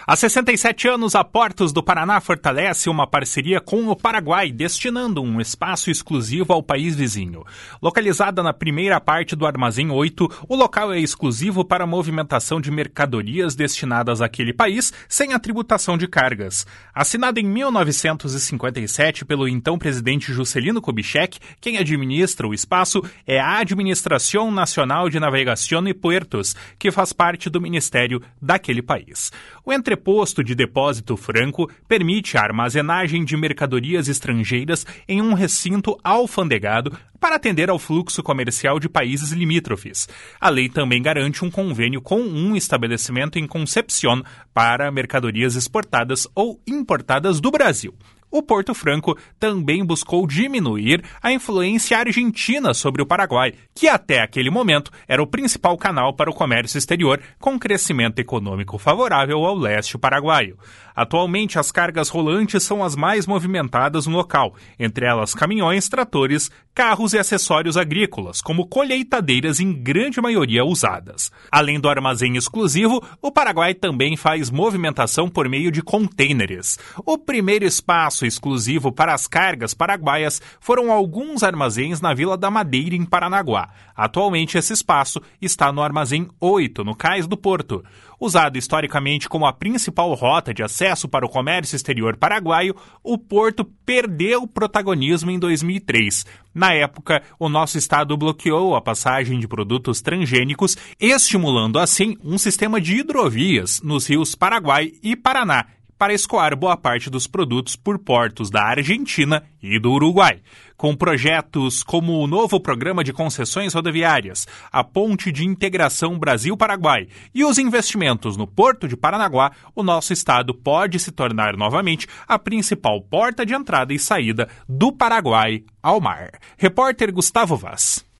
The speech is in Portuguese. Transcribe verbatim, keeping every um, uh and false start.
Há sessenta e sete anos, a Portos do Paraná fortalece uma parceria com o Paraguai, destinando um espaço exclusivo ao país vizinho. Localizada na primeira parte do Armazém oito, o local é exclusivo para a movimentação de mercadorias destinadas àquele país, sem a tributação de cargas. Assinada em mil novecentos e cinquenta e sete pelo então presidente Juscelino Kubitschek, quem administra o espaço é a Administração Nacional de Navegação e Puertos, que faz parte do Ministério daquele país. O entreposto de depósito franco permite a armazenagem de mercadorias estrangeiras em um recinto alfandegado para atender ao fluxo comercial de países limítrofes. A lei também garante um convênio com um estabelecimento em Concepción para mercadorias exportadas ou importadas do Brasil. O Porto Franco também buscou diminuir a influência argentina sobre o Paraguai, que até aquele momento era o principal canal para o comércio exterior, com crescimento econômico favorável ao leste paraguaio. Atualmente, as cargas rolantes são as mais movimentadas no local, entre elas caminhões, tratores, carros e acessórios agrícolas, como colheitadeiras em grande maioria usadas. Além do armazém exclusivo, o Paraguai também faz movimentação por meio de contêineres. O primeiro espaço exclusivo para as cargas paraguaias foram alguns armazéns na Vila da Madeira, em Paranaguá. Atualmente, esse espaço está no Armazém oito, no Cais do Porto. Usado historicamente como a principal rota de acesso para o comércio exterior paraguaio, o porto perdeu protagonismo em dois mil e três. Na época, o nosso estado bloqueou a passagem de produtos transgênicos, estimulando assim um sistema de hidrovias nos rios Paraguai e Paraná, para escoar boa parte dos produtos por portos da Argentina e do Uruguai. Com projetos como o novo programa de concessões rodoviárias, a Ponte de Integração Brasil-Paraguai e os investimentos no Porto de Paranaguá, o nosso estado pode se tornar novamente a principal porta de entrada e saída do Paraguai ao mar. Repórter Gustavo Vaz.